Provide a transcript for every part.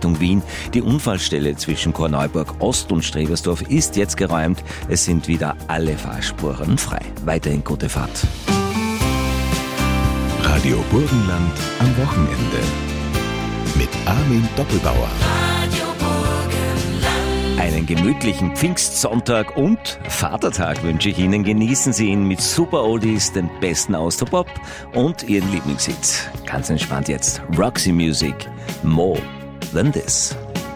Richtung Wien. Die Unfallstelle zwischen Korneuburg Ost und Strebersdorf ist jetzt geräumt. Es sind wieder alle Fahrspuren frei. Weiterhin gute Fahrt. Radio Burgenland am Wochenende mit Armin Doppelbauer. Einen gemütlichen Pfingstsonntag und Vatertag wünsche ich Ihnen. Genießen Sie ihn mit Super Oldies, den besten Austropop und Ihren Lieblingshits. Ganz entspannt jetzt. Roxy Music, More Than This.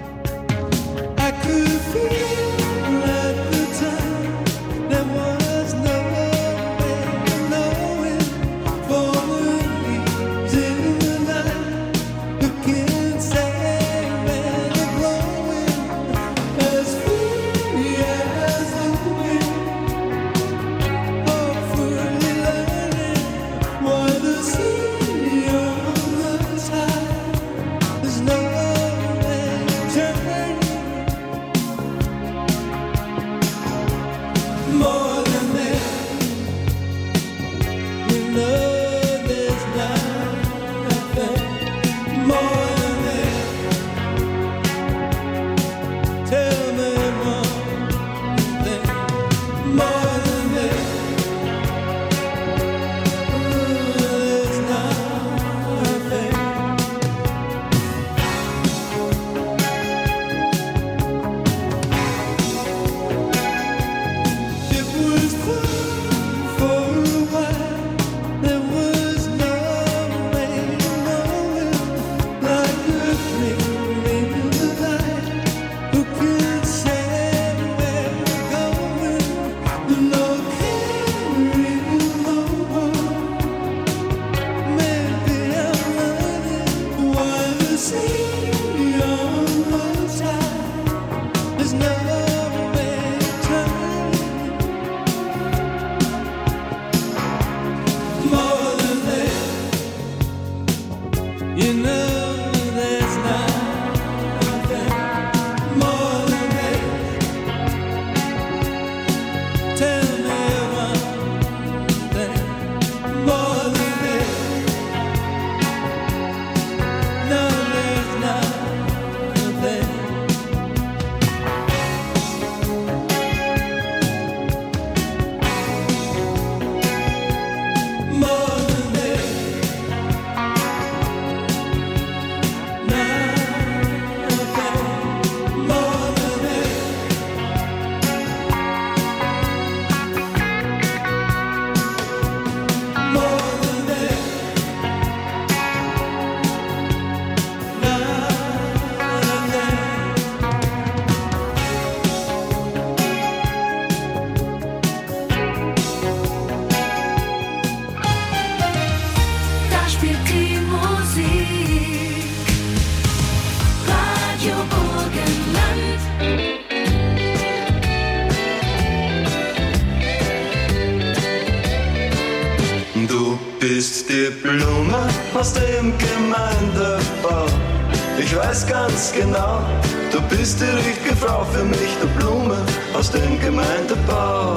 Die Blume aus dem Gemeindebau. Ich weiß ganz genau, du bist die richtige Frau für mich, die Blume aus dem Gemeindebau.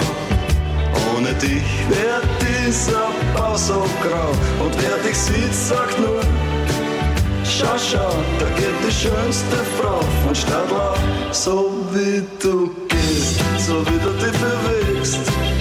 Ohne dich wär dieser Bau so grau. Und wer dich sieht, sagt nur, schau, schau, da geht die schönste Frau von Stadtlau. So wie du gehst, so wie du dich bewegst.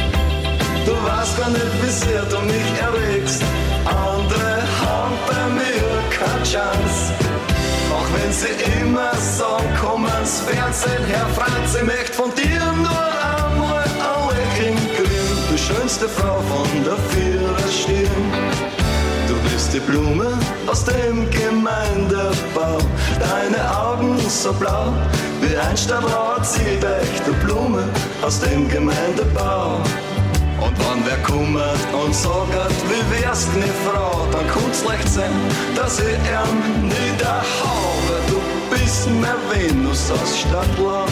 Du weißt gar nicht, wie sehr du mich erregst. Andere haben bei mir keine Chance. Auch wenn sie immer sagen, komm ans Fernsehen, Herr Franz, ich möchte von dir nur einmal ein Lächeln kriegen. Du schönste Frau von der Viererstirn. Du bist die Blume aus dem Gemeindebau. Deine Augen so blau wie ein Stadtblauer Ziedeich. Die Blume aus dem Gemeindebau. Und wenn wer kummert und sagt, wie wärst ne Frau, dann kann's leicht sein, dass ich ihn niederhau, weil du bist mehr Venus aus Stadtlau.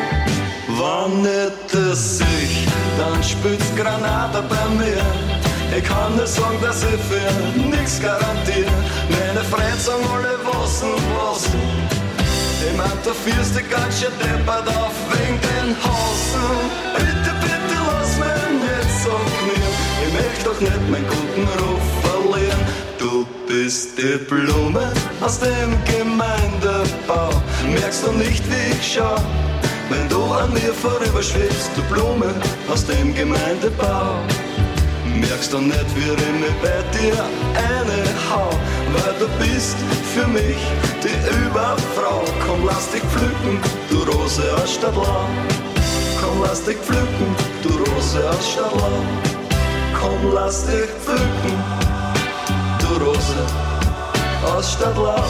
Wann nicht es sich, dann spült's Granate bei mir. Ich kann nur sagen, dass ich für nichts garantiere. Meine Freunde sagen alle was und was. Ich mein, du führst dich ganz schön deppert auf wegen den Hasen. Bitte, bitte lass mich nicht so knien. Ich möchte doch nicht meinen guten Ruf verlieren. Du bist die Blume aus dem Gemeindebau. Merkst du nicht, wie ich schau, wenn du an mir vorüberschwebst? Du Blume aus dem Gemeindebau. Merkst du nicht, wie ich mich bei dir hau, weil du bist für mich die Überfrau. Komm, lass dich pflücken, du Rose aus Stadtlau. Komm, lass dich pflücken, du Rose aus Stadtlau. Komm, lass dich pflücken, du Rose aus Stadtlau.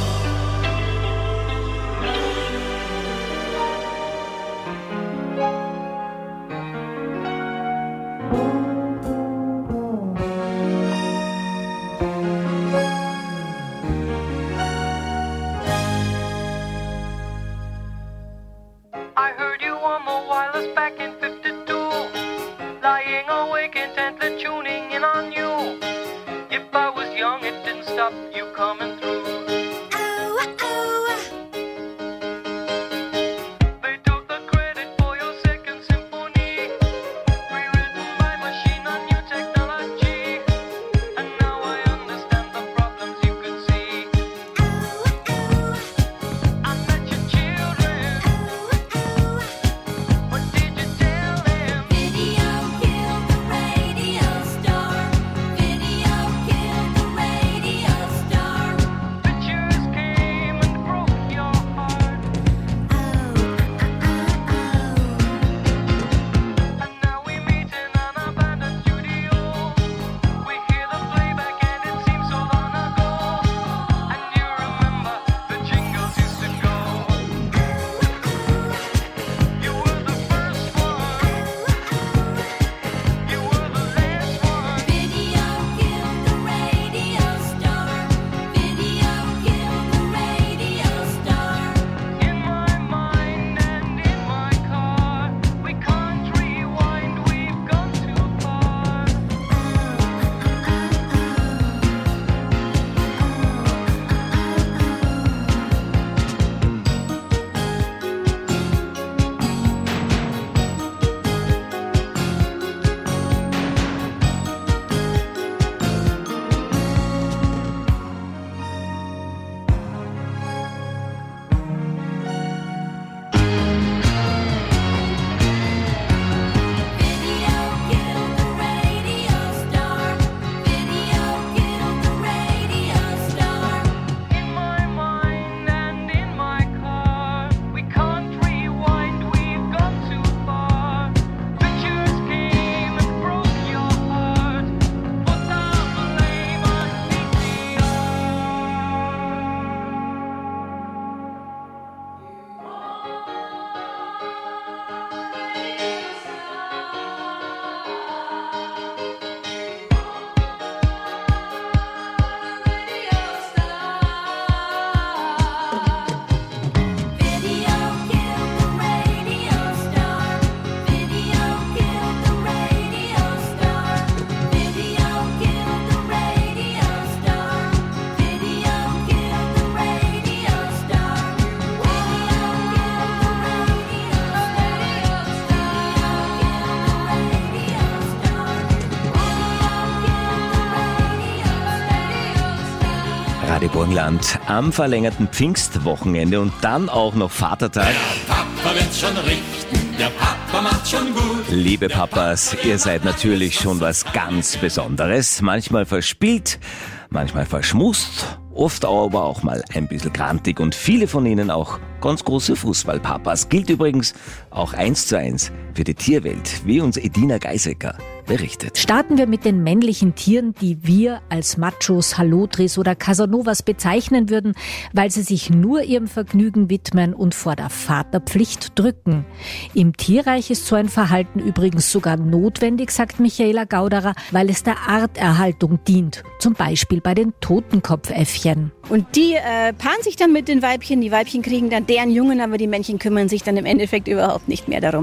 Radio Burgenland am verlängerten Pfingstwochenende und dann auch noch Vatertag. Der Papa wird's schon richten, der Papa macht's schon gut. Liebe Papas, ihr seid natürlich schon was ganz Besonderes. Manchmal verspielt, manchmal verschmust, oft aber auch mal ein bisschen grantig und viele von ihnen auch ganz große Fußballpapas. Gilt übrigens auch 1:1 für die Tierwelt, wie uns Edina Geisecker berichtet. Starten wir mit den männlichen Tieren, die wir als Machos, Halotris oder Casanovas bezeichnen würden, weil sie sich nur ihrem Vergnügen widmen und vor der Vaterpflicht drücken. Im Tierreich ist so ein Verhalten übrigens sogar notwendig, sagt Michaela Gauderer, weil es der Arterhaltung dient, zum Beispiel bei den Totenkopfäffchen. Und die paaren sich dann mit den Weibchen, die Weibchen kriegen dann deren Jungen, aber die Männchen kümmern sich dann im Endeffekt überhaupt nicht mehr darum.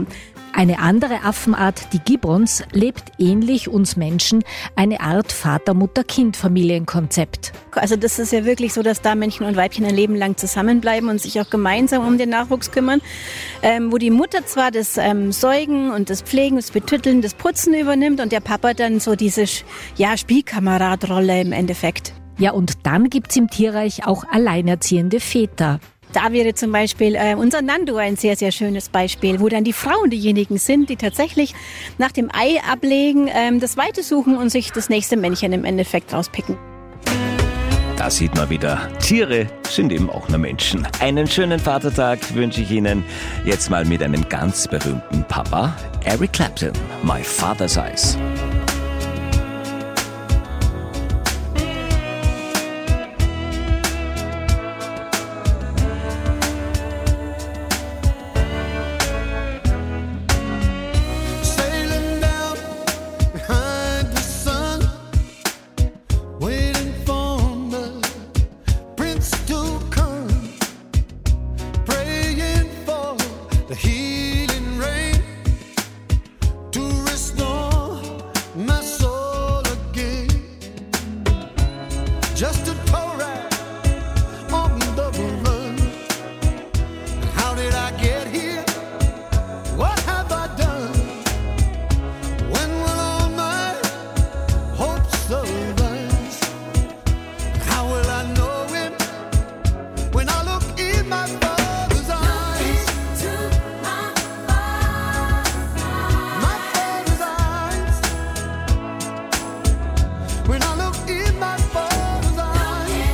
Eine andere Affenart, die Gibbons, lebt ähnlich uns Menschen eine Art Vater-Mutter-Kind-Familienkonzept. Also das ist ja wirklich so, dass da Männchen und Weibchen ein Leben lang zusammenbleiben und sich auch gemeinsam um den Nachwuchs kümmern. Wo die Mutter zwar das Säugen und das Pflegen, das Betütteln, das Putzen übernimmt und der Papa dann so diese Spielkameradrolle im Endeffekt. Ja, und dann gibt's im Tierreich auch alleinerziehende Väter. Da wäre zum Beispiel unser Nando ein sehr, sehr schönes Beispiel, wo dann die Frauen diejenigen sind, die tatsächlich nach dem Ei ablegen, das Weite suchen und sich das nächste Männchen im Endeffekt rauspicken. Da sieht man wieder, Tiere sind eben auch nur Menschen. Einen schönen Vatertag wünsche ich Ihnen jetzt mal mit einem ganz berühmten Papa, Eric Clapton, My Father's Eyes. Just a tow ride on the run. How did I get here? What have I done? When will all my hopes arise? How will I know him when I look in my father's eyes? My father's eyes. When I look in my father's eyes.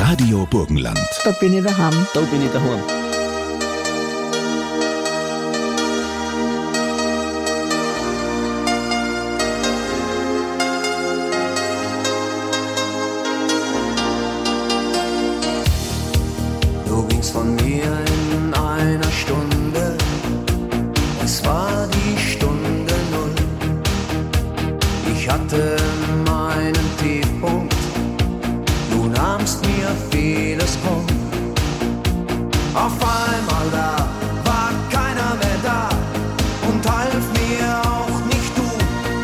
Radio Burgenland. Da bin ich daheim. Da bin ich daheim. Du gingst von mir in einer Stunde, es war die Stunde Null. Ich hatte meinen Tiefpunkt, du nahmst mir vieles krumm. Auf einmal da war keiner mehr da und half mir auch nicht du.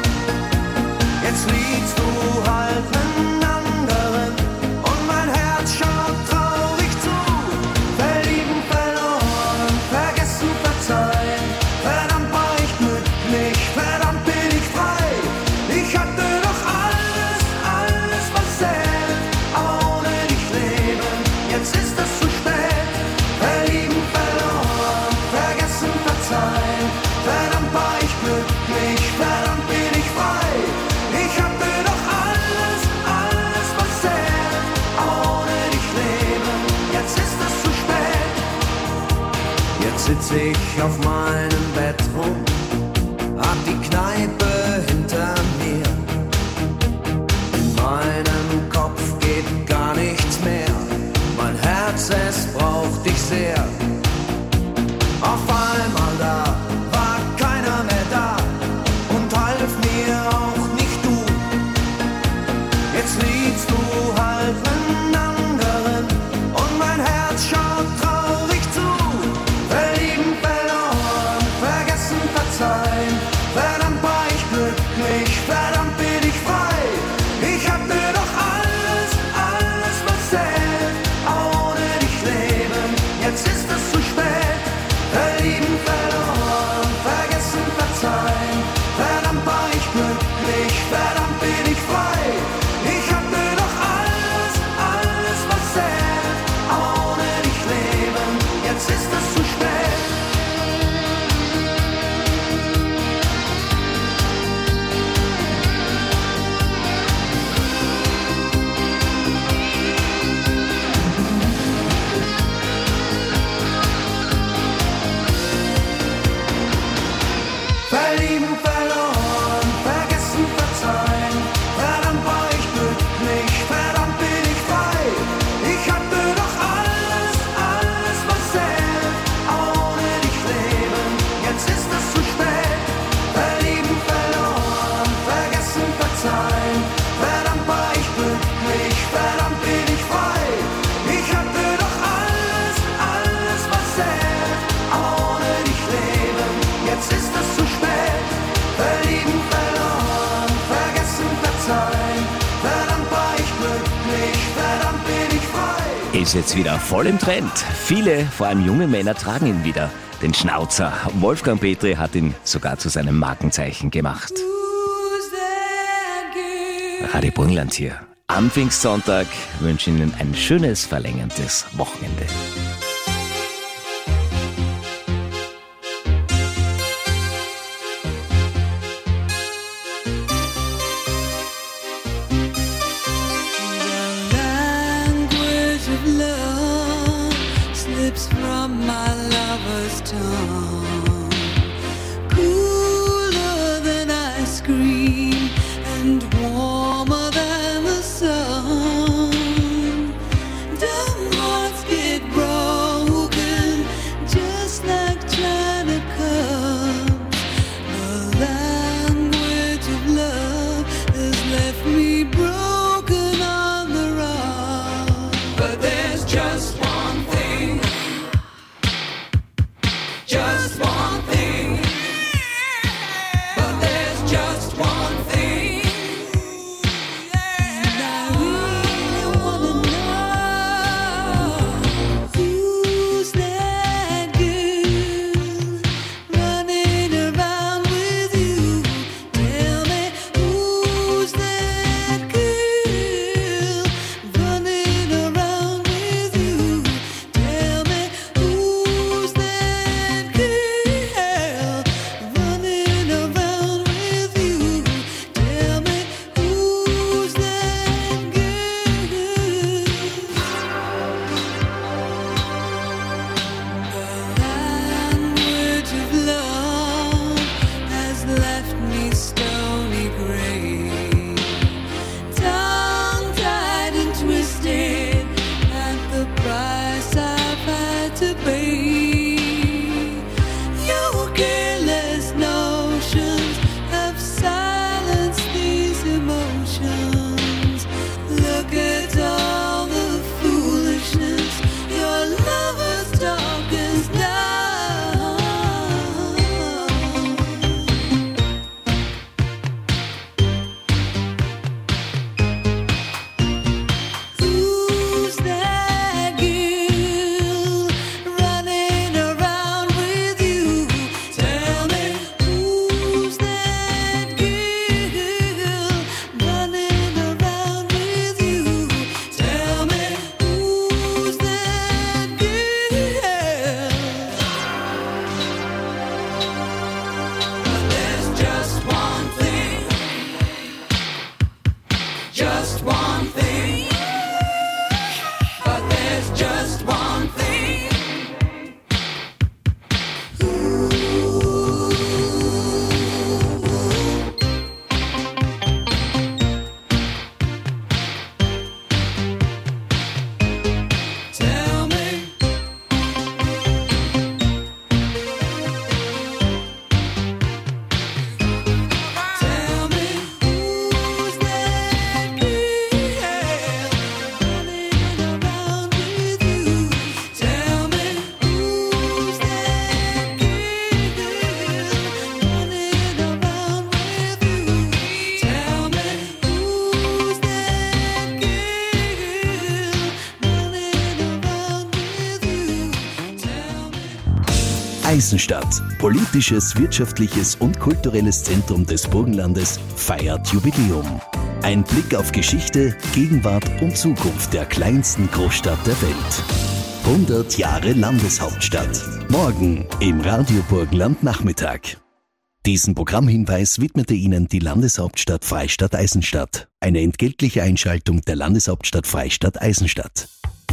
Jetzt liegst du halt einen anderen und mein Herz schaut traurig zu. Verlieben, verloren, vergessen, verzeihen. Verdammt war ich glücklich, verdammt bin ich frei. Ich hatte doch alles, was zählt, aber ohne dich leben, jetzt ist es zu spät. Verlieben, verloren, vergessen, verzeihen. Verdammt war ich glücklich, verdammt bin ich frei. Ich hatte doch alles, was zählt, aber ohne dich leben, jetzt ist es zu spät. Jetzt sitz ich auf meinem Bett rum, hab die Kneipe hinter mir. In meinem Kopf geht gar nichts mehr, mein Herz, es braucht dich sehr. Auf einmal da war keiner mehr da und half mir auch nicht du. Jetzt liegst du halt einen anderen und mein Herz schaut traurig zu. Verlieben, verloren, vergessen, verzeihen. Verdammt war ich glücklich, verdammt bin ich frei. Ich hatte doch alles, was zählt, aber ohne dich leben, jetzt ist es zu spät. Verlieben, verloren, vergessen, verzeihen. Verdammt war ich glücklich, verdammt bin ich frei. Ich hatte doch alles, was zählt, aber ohne dich leben, jetzt ist es zu spät. Verlieben, verloren, vergessen, verzeihen. Verdammt war ich glücklich, verdammt bin ich frei. Ich hatte doch alles, was zählt, aber ohne dich leben, jetzt ist es zu spät. Verlieben, verloren, vergessen, verzeihen. Verdammt war ich glücklich, verdammt bin ich frei. Ich hatte doch alles, was zählt, aber ohne dich leben, jetzt ist es zu spät. Verlieben, verloren, vergessen, verzeihen. Verdammt war ich glücklich, verdammt bin ich frei. Ist jetzt wieder voll im Trend. Viele, vor allem junge Männer, tragen ihn wieder. Den Schnauzer. Wolfgang Petri hat ihn sogar zu seinem Markenzeichen gemacht. Radio Burgenland hier. Am Pfingstsonntag wünsche ich Ihnen ein schönes, verlängertes Wochenende. Language of love slips from my lover's tongue, cooler than ice cream and warmer than the sun. Dumb hearts get broken just like China cups. The language of love has left me broken on the rug. But there's just one thing, just one Eisenstadt, politisches, wirtschaftliches und kulturelles Zentrum des Burgenlandes, feiert Jubiläum. Ein Blick auf Geschichte, Gegenwart und Zukunft der kleinsten Großstadt der Welt. 100 Jahre Landeshauptstadt. Morgen im Radio Burgenland Nachmittag. Diesen Programmhinweis widmete Ihnen die Landeshauptstadt Freistadt Eisenstadt. Eine entgeltliche Einschaltung der Landeshauptstadt Freistadt Eisenstadt.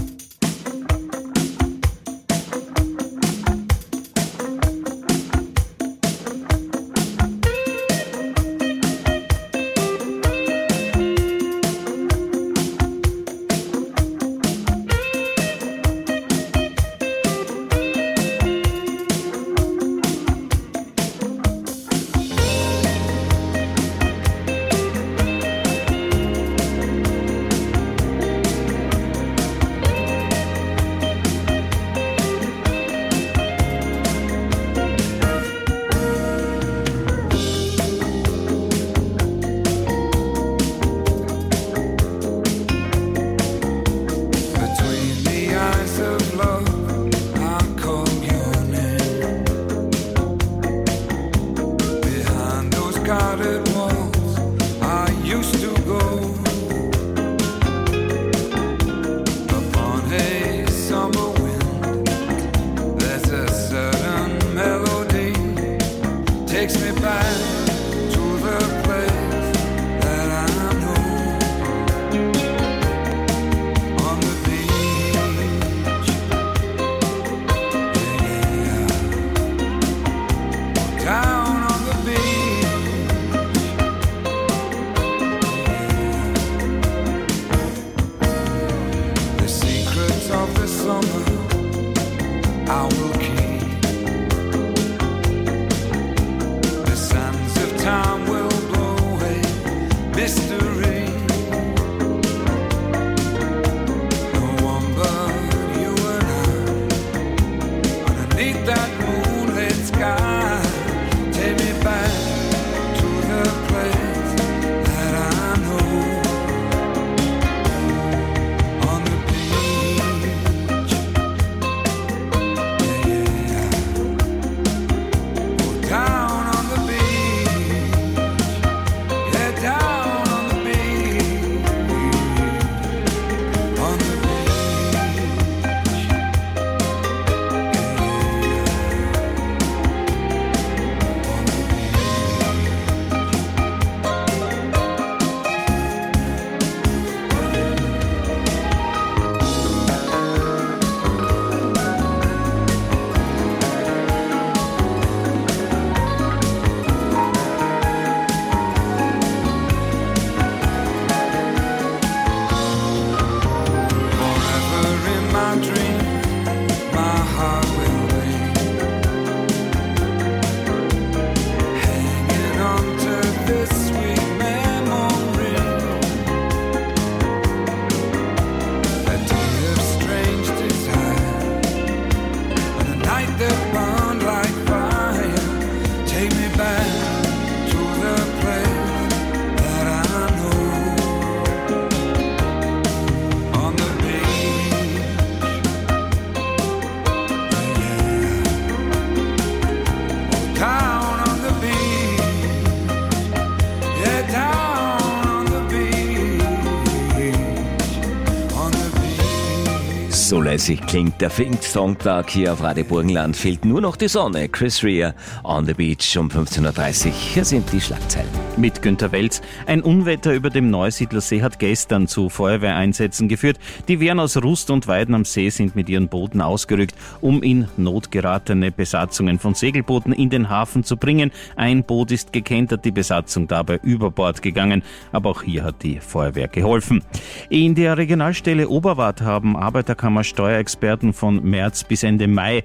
So lässig klingt der Pfingstsonntag hier auf Radio Burgenland. Fehlt nur noch die Sonne. Chris Rea on the Beach um 15.30 Uhr. Hier sind die Schlagzeilen. Mit Günter Welz. Ein Unwetter über dem Neusiedlersee hat gestern zu Feuerwehreinsätzen geführt. Die Wehren aus Rust und Weiden am See sind mit ihren Booten ausgerückt, um in Not geratene Besatzungen von Segelbooten in den Hafen zu bringen. Ein Boot ist gekentert, die Besatzung dabei über Bord gegangen. Aber auch hier hat die Feuerwehr geholfen. In der Regionalstelle Oberwart haben Arbeiterkammer-Steuerexperten von März bis Ende Mai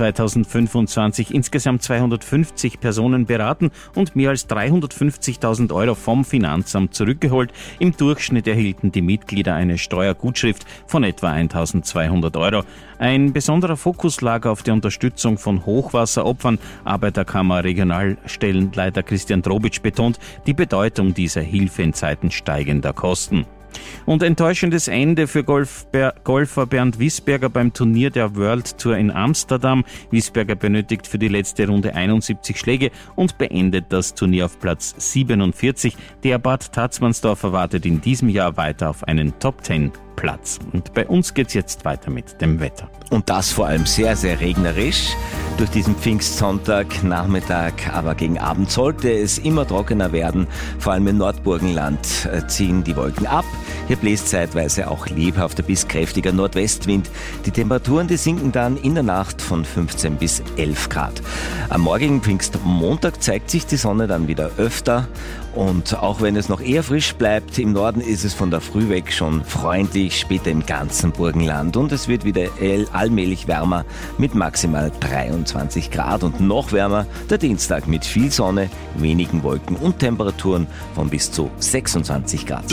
2025 insgesamt 250 Personen beraten und mehr als 350.000 € vom Finanzamt zurückgeholt. Im Durchschnitt erhielten die Mitglieder eine Steuergutschrift von etwa 1.200 €. Ein besonderer Fokus lag auf der Unterstützung von Hochwasseropfern. Arbeiterkammer Regionalstellenleiter Christian Drobitsch betont die Bedeutung dieser Hilfe in Zeiten steigender Kosten. Und enttäuschendes Ende für Golfer Bernd Wiesberger beim Turnier der World Tour in Amsterdam. Wiesberger benötigt für die letzte Runde 71 Schläge und beendet das Turnier auf Platz 47. Der Bad Tatzmannsdorfer wartet in diesem Jahr weiter auf einen Top-10-Platz. Und bei uns geht's jetzt weiter mit dem Wetter. Und das vor allem sehr, sehr regnerisch durch diesen Pfingstsonntag-Nachmittag. Aber gegen Abend sollte es immer trockener werden. Vor allem im Nordburgenland ziehen die Wolken ab. Hier bläst zeitweise auch lebhafter bis kräftiger Nordwestwind. Die Temperaturen, die sinken dann in der Nacht von 15 bis 11 Grad. Am morgigen Pfingstmontag zeigt sich die Sonne dann wieder öfter. Und auch wenn es noch eher frisch bleibt, im Norden ist es von der Früh weg schon freundlich, später im ganzen Burgenland. Und es wird wieder allmählich wärmer mit maximal 23 Grad und noch wärmer der Dienstag mit viel Sonne, wenigen Wolken und Temperaturen von bis zu 26 Grad.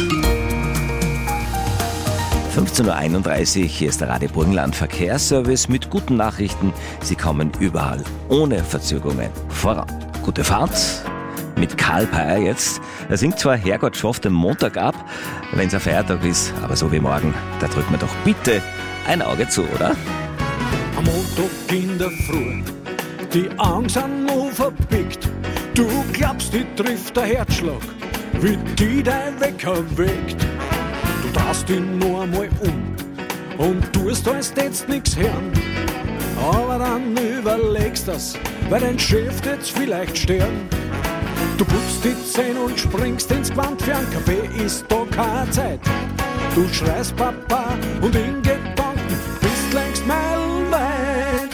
15.31 Uhr, hier ist der Radio Burgenland Verkehrsservice mit guten Nachrichten. Sie kommen überall ohne Verzögerungen voran. Gute Fahrt mit Karl Peyer jetzt. Er singt zwar Herrgott schafft den Montag ab, wenn es ein Feiertag ist, aber so wie morgen, da drückt man doch bitte ein Auge zu, oder? Am Montag in der Früh, die Augen sind noch verbickt. Du glaubst, die trifft der Herzschlag, wie die dein Wecker weckt. Du drehst dich noch einmal und tust, als jetzt nix hören. Aber dann überlegst das, weil dein Chef jetzt vielleicht stören. Du putzt die Zähne und springst ins Gewand, für einen Kaffee ist da keine Zeit. Du schreist Papa und in Gedanken bist längst meilenweit.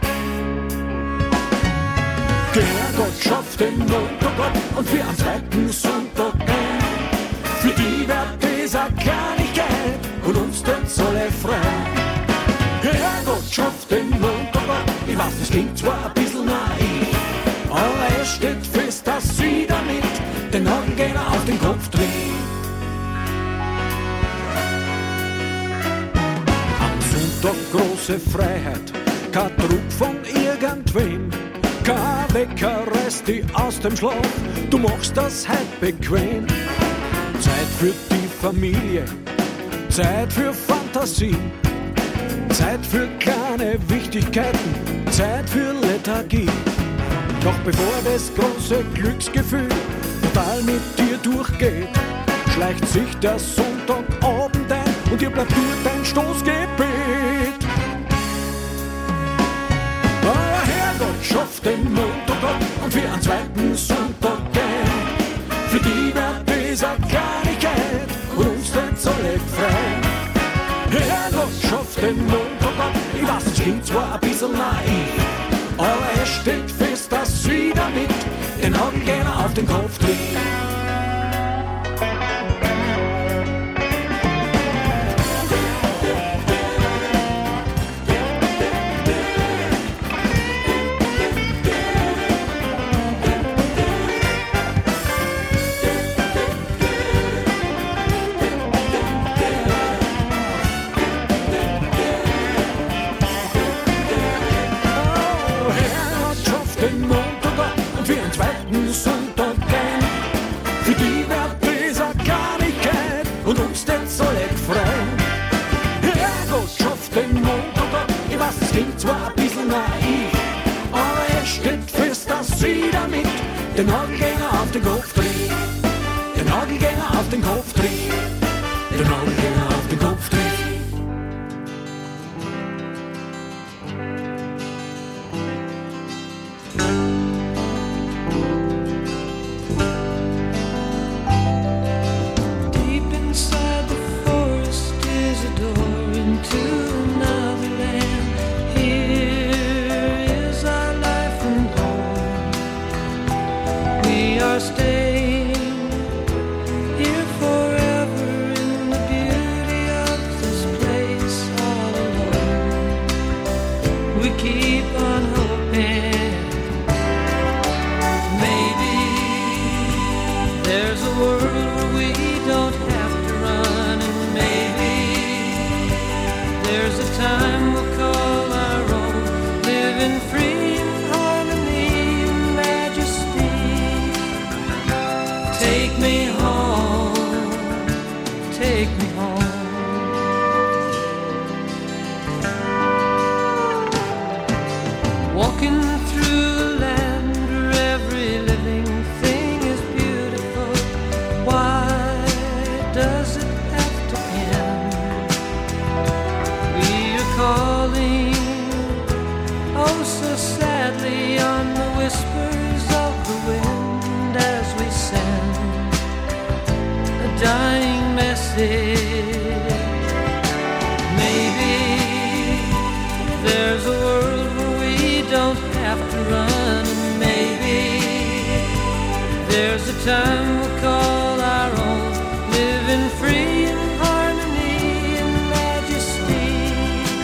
Der Herrgott schafft den Montag ab und für einen zweiten Sonntag ein. Für die wird dieser Kleinigkeit und uns tut's alle frei. Der Herrgott schafft den Montag ab, ich weiß, das klingt zwar ein bisschen naiv, aber es steht fest, dass sie damit den Hackengänger auf den Kopf dreht. Am Sonntag große Freiheit, kein Druck von irgendwem. Kein Wecker reißt dich aus dem Schlaf, du machst das halt bequem. Zeit für die Familie, Zeit für Fantasie, Zeit für kleine Wichtigkeiten, Zeit für Lethargie. Doch bevor das große Glücksgefühl total mit dir durchgeht, schleicht sich der Sonntagabend ein und dir bleibt nur dein Stoßgebet. Aber Herrgott schafft den Montag ab und für einen zweiten Sonntag ein. Für die wird dieser Kleinigkeit und uns tut's alle frei. Herrgott schafft den Montag ab, ich weiß, es klingt zwar ein bisschen naiv, aber es steht fest, dass sie damit den Hackengänger auf den Kopf dreht. Den Nagelgänger auf den Kopf dreht, den Nagelgänger auf den Kopf dreht, den Nagelgänger auf den Kopf dreht. Deep inside the forest is a door into another land. Here is our life and home. We are staying here forever in the beauty of this place all alone. We keep on hoping maybe there's a world where we don't have to run, and maybe there's a time we'll call our own, living free in harmony and majesty. Take me home, take calling, oh so sadly, on the whispers of the wind as we send a dying message. Maybe there's a world where we don't have to run, and maybe there's a time we'll call our own, living free in harmony and majesty.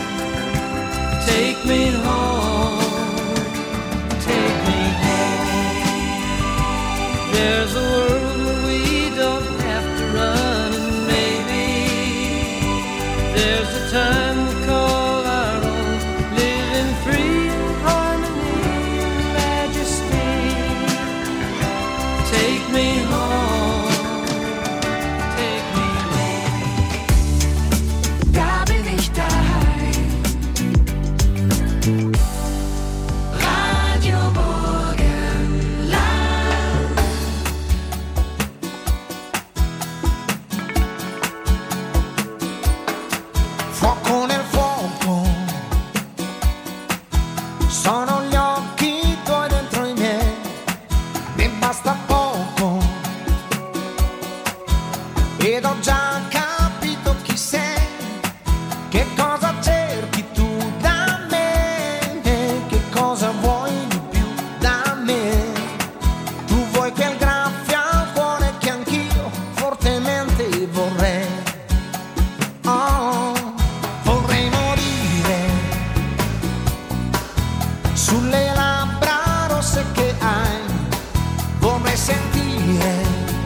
Take me home, take me home. There's a world where we don't have to run, and maybe there's a time we'll call our own, living free in harmony and majesty. Take me home, take me home. Da bin ich daheim. Radio Burgenland. Fuoco nel fuoco, sono gli occhi tuoi dentro i miei, ne basta poco, ed ho già capito chi sei, che cosa cerchi tu da me, che cosa vuoi di più da me. Tu vuoi quel graffio al cuore che anch'io fortemente vorrei. Oh, vorrei morire sulle labbra rosse che hai, vorrei sentire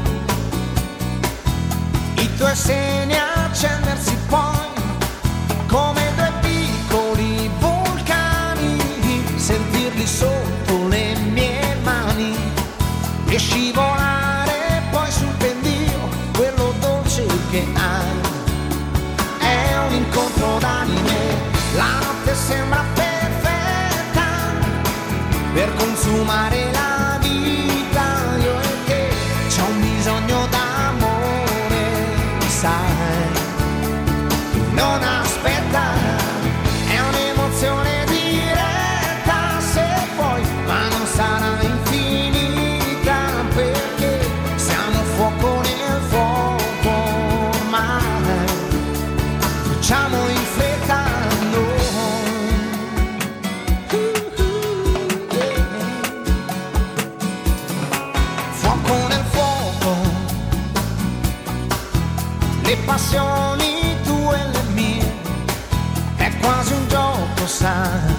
i tuoi seni accendersi poi come due piccoli vulcani, sentirli sotto le mie mani e scivolare poi sul pendio, quello dolce che hai. È un incontro d'anime, la notte sembra perfetta per consumare la vita, io e te, c'ho un bisogno d'amore, sai, non aspetta, è un'emozione diretta se vuoi, ma non sarà infinita perché siamo fuoco nel fuoco ormai. Facciamo in fretta noi. Fuoco nel fuoco, le passioni tue e le mie, è quasi un gioco, sai,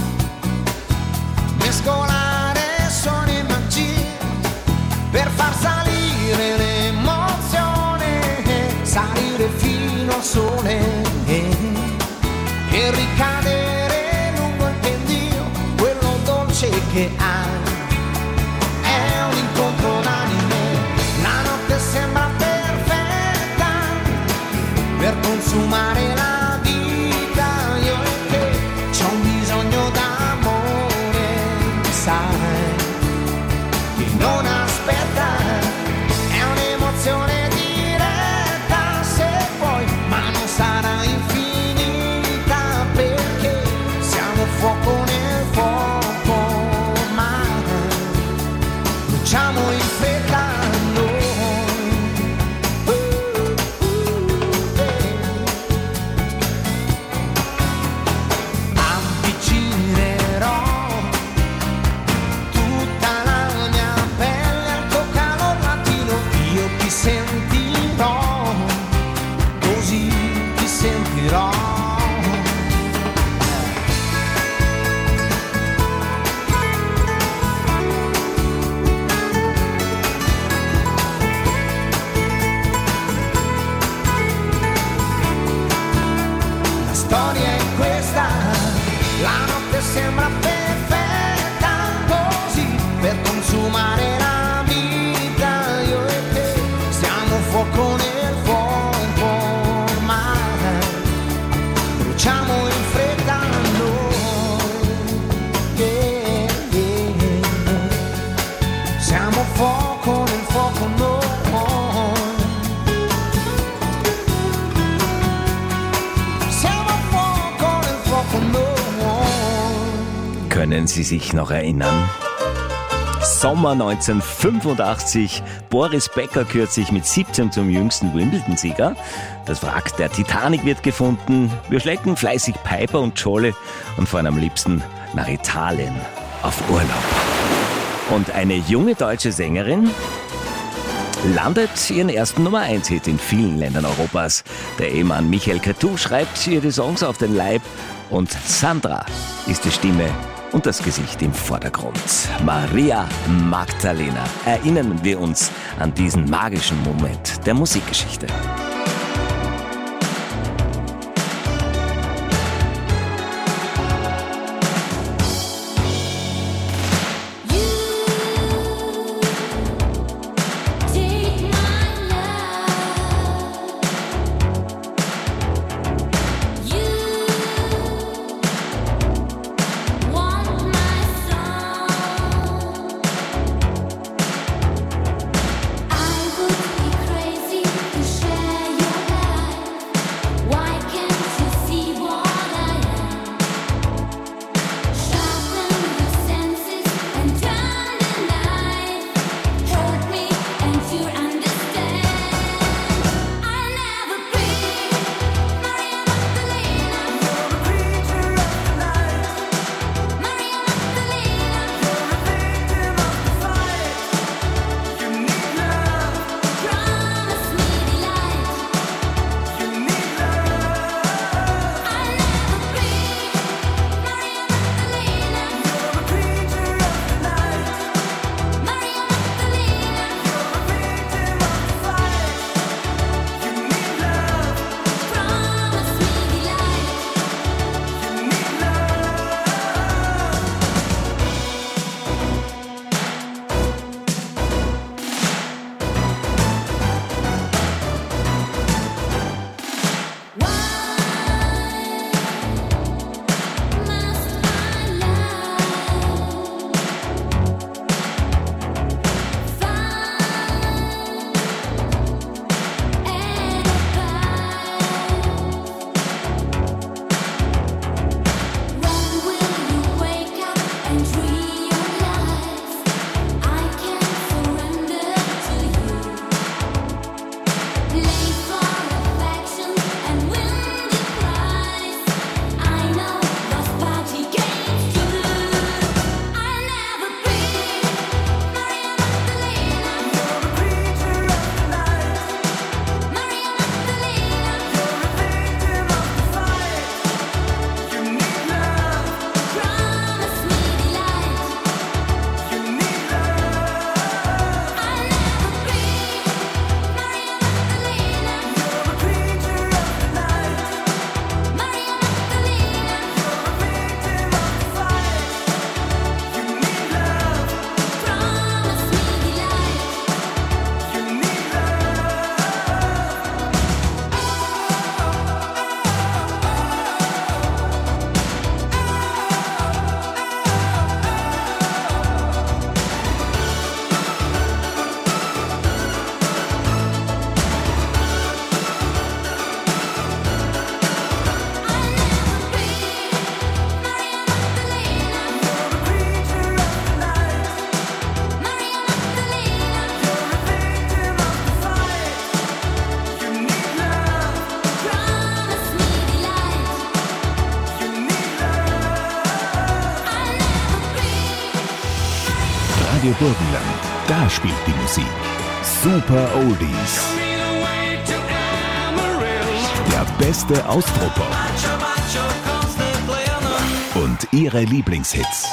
mescolare suoni e magie per far salire l'emozione, salire fino al sole e ricadere lungo il pendio, quello dolce che hai. È un incontro d'anime, la notte sembra perfetta per consumare la vita, io e te, c'ho un bisogno d'amore, sai, che non aspetta, è un'emozione diretta se vuoi, ma non sarà infinita perché siamo fuoco nel fuoco ormai. Facciamo in fretta noi. Können Sie sich noch erinnern? Sommer 1985. Boris Becker kürzlich mit 17 zum jüngsten Wimbledon-Sieger. Das Wrack der Titanic wird gefunden. Wir schlecken fleißig Piper und Jolle und fahren am liebsten nach Italien auf Urlaub. Und eine junge deutsche Sängerin landet ihren ersten Nummer-1-Hit in vielen Ländern Europas. Der Ehemann Michael Cretu schreibt ihr die Songs auf den Leib und Sandra ist die Stimme und das Gesicht im Vordergrund. Maria Magdalena. Erinnern wir uns an diesen magischen Moment der Musikgeschichte. Radio Burgenland, da spielt die Musik. Super Oldies. Der beste Austropop. Und ihre Lieblingshits.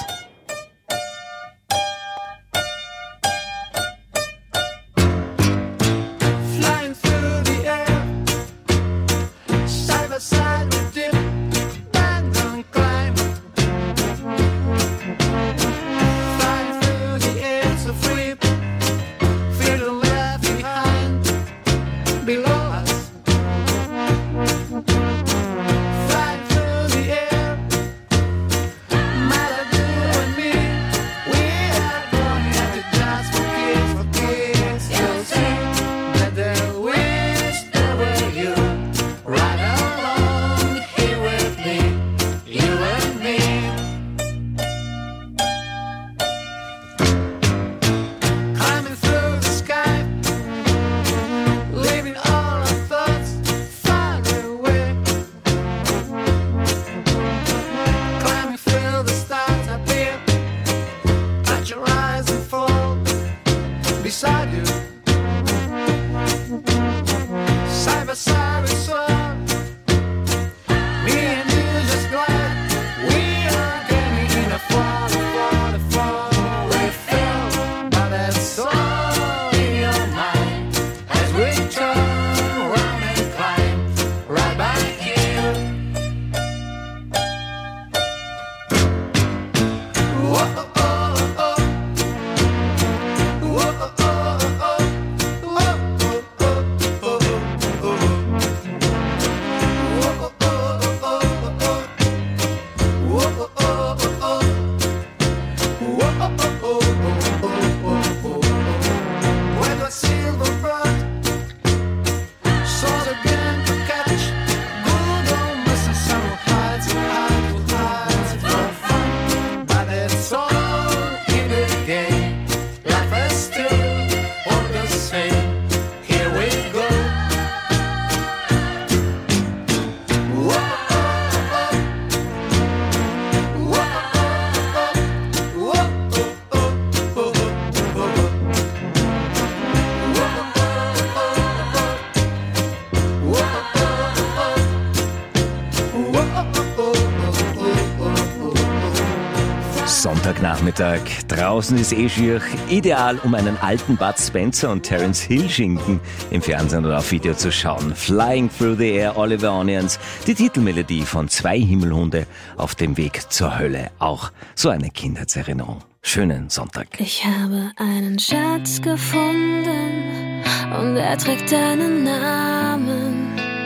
Sonntagnachmittag, draußen ist schier, ideal, um einen alten Bud Spencer und Terence Hill Schinken im Fernsehen oder auf Video zu schauen. Flying Through the Air, Oliver Onions, die Titelmelodie von 2 Himmelhunde auf dem Weg zur Hölle. Auch so eine Kindheitserinnerung. Schönen Sonntag. Ich habe einen Schatz gefunden und er trägt deinen Namen.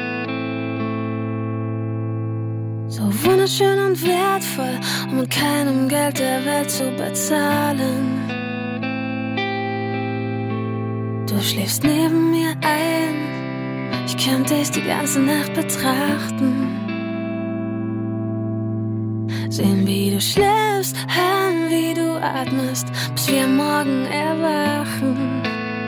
So wunderschön und wertvoll, um mit keinem Geld der Welt zu bezahlen. Du schläfst neben mir ein, ich könnte dich die ganze Nacht betrachten. Sehen, wie du schläfst, hören, wie du atmest, bis wir morgen erwachen.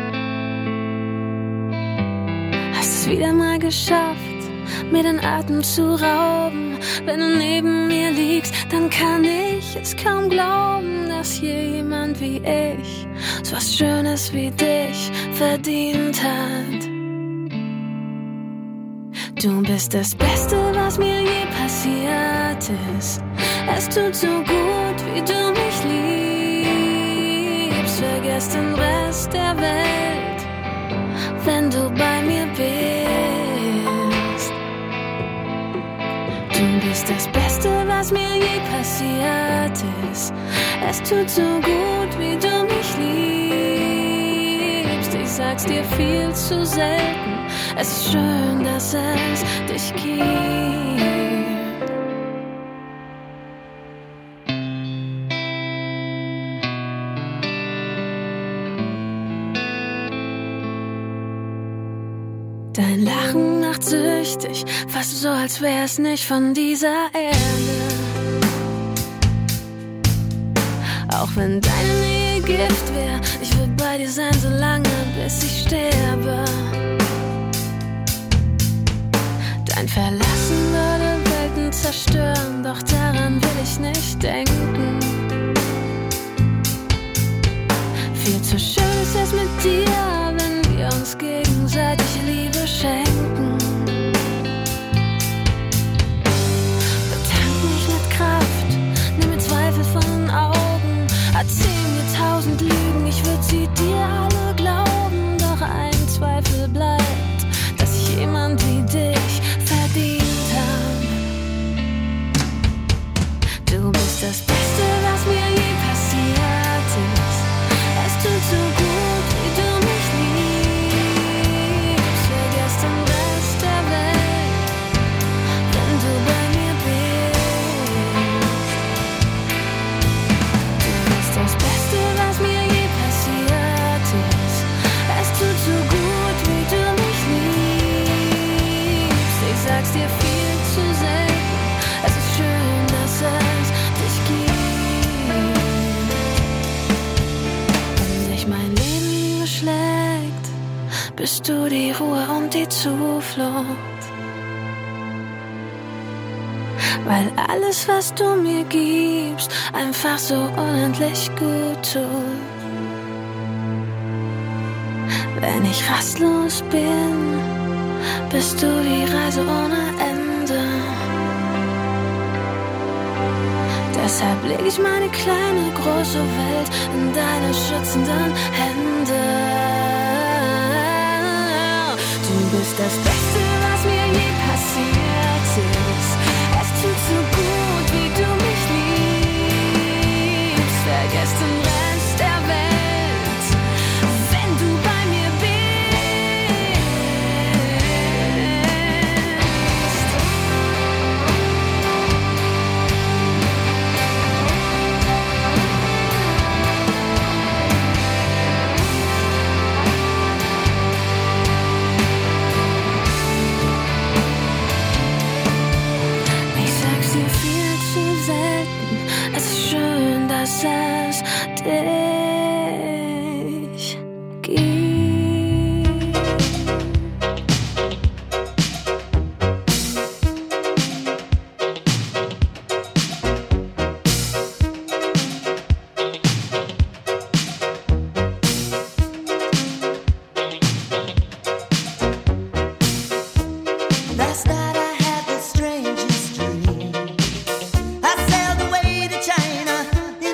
Hast es wieder mal geschafft, mir den Atem zu rauben. Wenn du neben mir liegst, dann kann ich es kaum glauben, dass jemand wie ich so was Schönes wie dich verdient hat. Du bist das Beste, was mir je passiert ist. Es tut so gut, wie du mich liebst. Vergiss den Rest der Welt, wenn du bei mir bist. Du bist das Beste, was mir je passiert ist. Es tut so gut, wie du mich liebst. Ich sag's dir viel zu selten. Es ist schön, dass es dich gibt. Dein Lachen macht süchtig, fast so, als wär's nicht von dieser Erde. Auch wenn deine Nähe Gift wär, ich will bei dir sein, so lange, bis ich sterbe. Dein Verlassen würde Welten zerstören, doch daran will ich nicht denken. Viel zu schön ist es mit dir, wenn wir uns gegenseitig Liebe schenken. Betank mich mit Kraft, nimm mir Zweifel von den Augen. Erzähl mir 1000 Lügen, ich würd sie dir alle glauben. Doch ein Zweifel bleibt, dass ich jemand wie dich verdient hab. Du bist das Beste, was mir je passiert ist. Es tut so gut, wie du mich liebst. Vergiss den Rest der Welt, wenn du bei mir bist. Du bist das Beste, was mir je passiert ist. Es tut so gut, wie du mich liebst. Ich sag's dir viel zu selten. Es ist schön, dass es dich gibt. Wenn sich mein Leben beschlägt, bist du die Ruhe und die Zuflucht. Weil alles, was du mir gibst, einfach so unendlich gut tut. Wenn ich rastlos bin, bist du die Reise ohne Ende. Deshalb leg ich meine kleine, große Welt in deine schützenden Hände. Du bist das Beste, was mir je passiert ist. Es tut so gut, wie du mich liebst. Vergiss den Rest der Welt, wenn du bei mir bist. Ich sag's dir viel zu selten. Es ist schön, dass es dich gibt. Last night I had the strangest dream. I sailed away to China in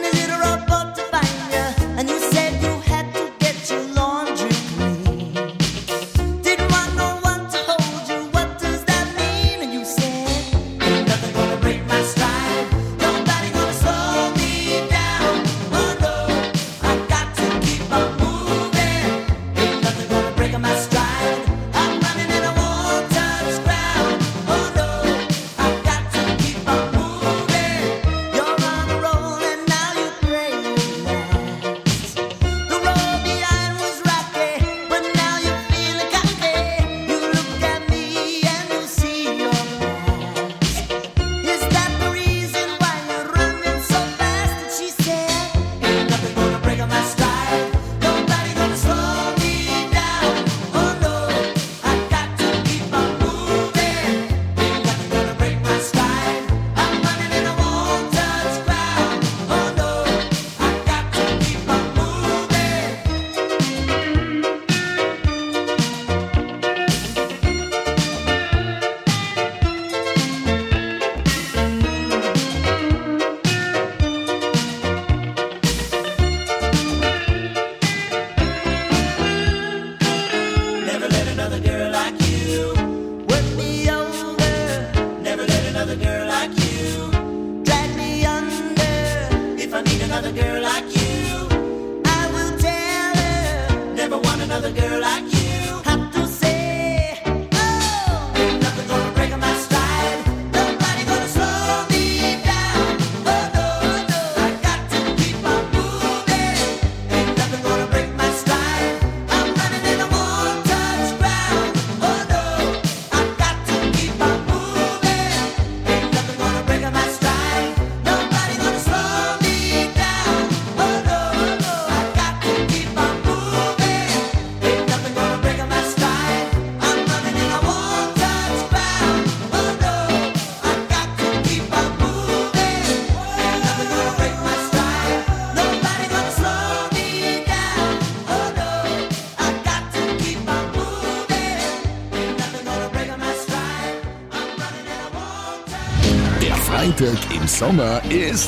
another girl like you. I will tell her, never want another girl like you. Have to say, oh, ain't nothing gonna break my stride. Nobody gonna slow me down. Oh no, no, I got to keep on moving. Ain't nothing gonna break my stride. I'm running and I won't touch ground. Oh no, I got to keep on moving. Ain't nothing gonna break my stride. Nobody gonna slow me down. Oh no, no, I got to keep on moving. Ain't nothing gonna break my stride. I'm running and I won't touch ground. Oh no, I got to keep on moving. Ain't nothing gonna break my stride. Nobody gonna slow me down. Oh no, I got to keep on moving. Ain't nothing gonna break my stride. I'm running and I won't touch. Der Freitag im Sommer ist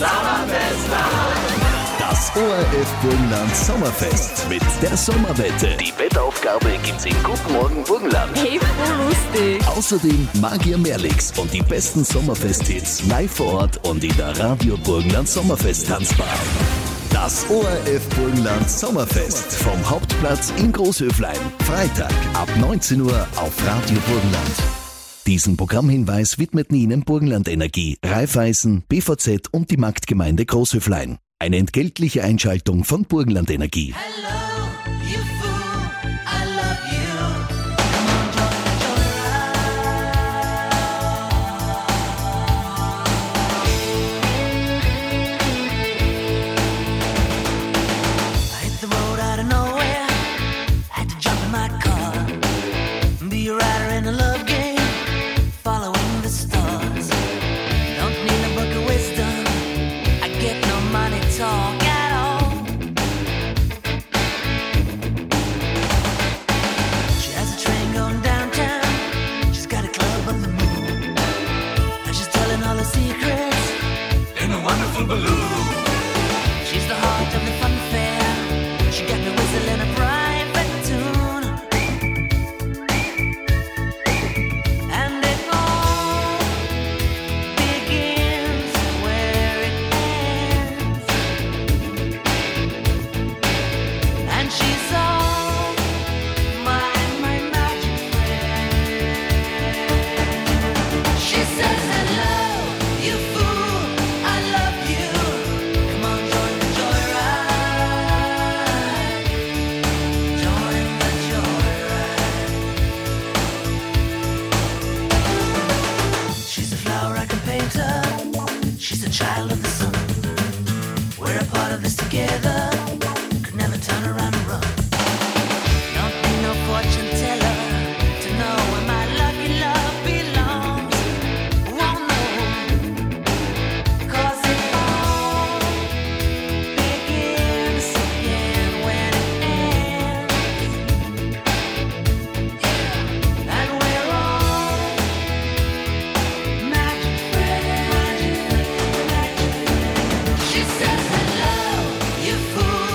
das ORF Burgenland Sommerfest mit der Sommerwette. Die Wettaufgabe gibt's in Guten Morgen Burgenland. Hey, voll lustig. Außerdem Magier Merlix und die besten Sommerfest-Hits live vor Ort und in der Radio Burgenland Sommerfest Tanzbar. Das ORF Burgenland Sommerfest vom Hauptplatz in Großhöflein. Freitag ab 19 Uhr auf Radio Burgenland. Diesen Programmhinweis widmeten Ihnen Burgenland Energie, Raiffeisen, BVZ und die Marktgemeinde Großhöflein. Eine entgeltliche Einschaltung von Burgenland Energie. Hello, you fool, I love you. Come on, join I hit the road out of nowhere, had to jump in my car, be a rider in a love game, following the stars. Don't need a book of wisdom, I get no money talk at all. She has a train going downtown, she's got a club on the moon, and she's telling all her secrets in a wonderful balloon. She's the heart of the fun fair, she got me whistling a private tune, and it all begins where it ends, and she's all my magic friend. She says, hello, you fool, I love you. Come on, join the joyride. Join the joyride. She's a flower I can paint her. She's a child of the sun. We're a part of this together. Could never turn around and run. Don't need no fortune teller to know where my lucky love belongs. Won't know, 'cause it all begins again when it ends. Yeah, and we're all magic friends. She says, hello, you fool,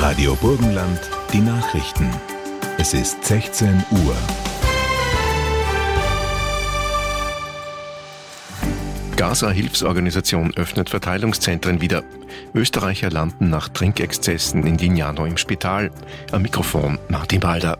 Radio Burgenland, die Nachrichten. Es ist 16 Uhr. Gaza-Hilfsorganisation öffnet Verteilungszentren wieder. Österreicher landen nach Trinkexzessen in Lignano im Spital. Am Mikrofon Martin Balder.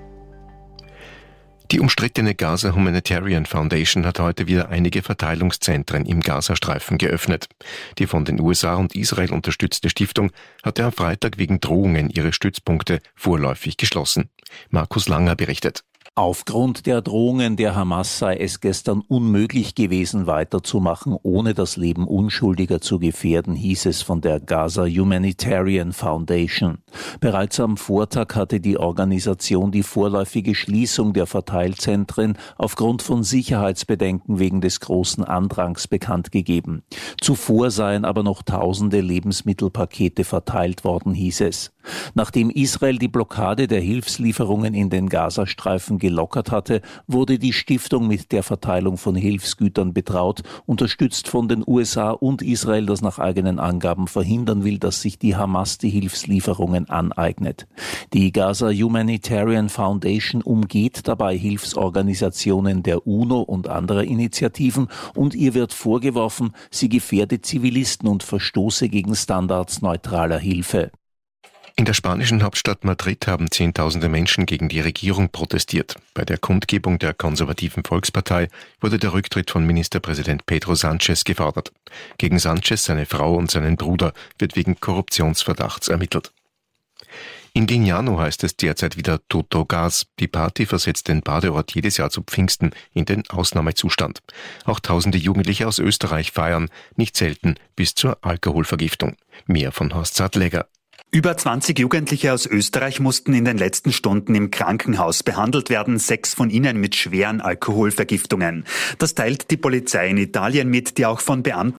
Die umstrittene Gaza Humanitarian Foundation hat heute wieder einige Verteilungszentren im Gazastreifen geöffnet. Die von den USA und Israel unterstützte Stiftung hatte am Freitag wegen Drohungen ihre Stützpunkte vorläufig geschlossen. Markus Langer berichtet. Aufgrund der Drohungen der Hamas sei es gestern unmöglich gewesen, weiterzumachen, ohne das Leben Unschuldiger zu gefährden, hieß es von der Gaza Humanitarian Foundation. Bereits am Vortag hatte die Organisation die vorläufige Schließung der Verteilzentren aufgrund von Sicherheitsbedenken wegen des großen Andrangs bekannt gegeben. Zuvor seien aber noch tausende Lebensmittelpakete verteilt worden, hieß es. Nachdem Israel die Blockade der Hilfslieferungen in den Gazastreifen gelockert hatte, wurde die Stiftung mit der Verteilung von Hilfsgütern betraut, unterstützt von den USA und Israel, das nach eigenen Angaben verhindern will, dass sich die Hamas die Hilfslieferungen aneignet. Die Gaza Humanitarian Foundation umgeht dabei Hilfsorganisationen der UNO und anderer Initiativen und ihr wird vorgeworfen, sie gefährde Zivilisten und verstoße gegen Standards neutraler Hilfe. In der spanischen Hauptstadt Madrid haben Zehntausende Menschen gegen die Regierung protestiert. Bei der Kundgebung der konservativen Volkspartei wurde der Rücktritt von Ministerpräsident Pedro Sánchez gefordert. Gegen Sánchez, seine Frau und seinen Bruder wird wegen Korruptionsverdachts ermittelt. In Lignano heißt es derzeit wieder Toto Gas. Die Party versetzt den Badeort jedes Jahr zu Pfingsten in den Ausnahmezustand. Auch tausende Jugendliche aus Österreich feiern, nicht selten bis zur Alkoholvergiftung. Mehr von Horst Sattlegger. Über 20 Jugendliche aus Österreich mussten in den letzten Stunden im Krankenhaus behandelt werden, 6 von ihnen mit schweren Alkoholvergiftungen. Das teilt die Polizei in Italien mit, die auch von Beamten